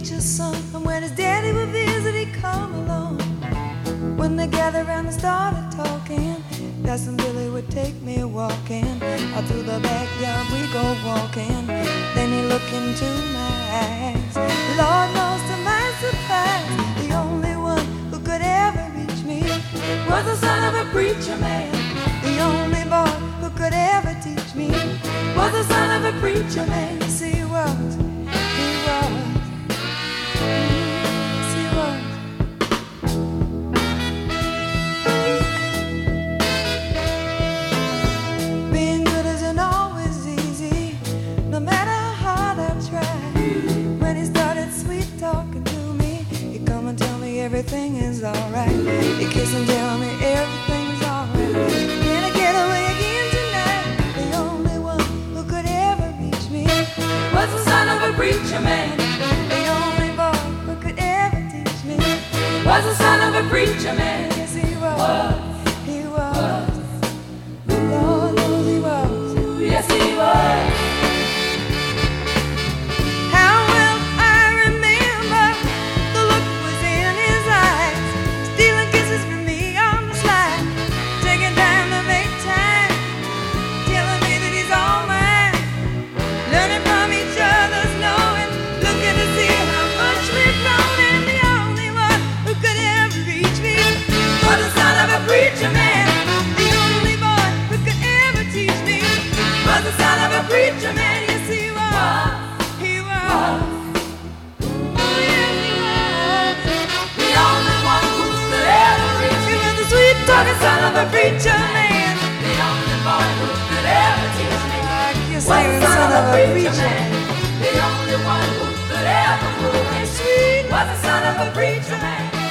preacher's son. And when his daddy would visit, he'd come along. When they gathered around and started talking, Cousin Billy would take me walking. Out through the backyard we go walking. Then he looked into my eyes. Lord knows to my surprise, the only one who could ever reach me was the son of a preacher man. The only boy who could ever teach me was the son of a preacher man. Yes, he was. He was. Yes, he was. Being good isn't always easy, no matter how hard I try. When he started sweet talking to me, he'd come and tell me everything is alright. He'd kiss and tell me everything's alright. Can I get away again tonight? The only one who could ever reach me was the son of a preacher man. The only boy who could ever teach me was the son of a preacher man. Yes, he was. He was. Lord knows he was. Yes, he was. How well I remember the look was in his eyes, stealing kisses from me on the slide, taking time to make time, telling me that he's all mine, learning from each other's knowing, looking to see how much we've grown. And the only one who could ever reach me was the son of a preacher man. The only boy who could ever teach me was the son of a preacher man. Yes, he was. He was. Oh, yes, he was. The only one who could ever reach me was the sweet talking son of a preacher man. The only boy who could ever teach me was the son of a preacher man. The only one who could ever move me sweet was the son of a preacher man.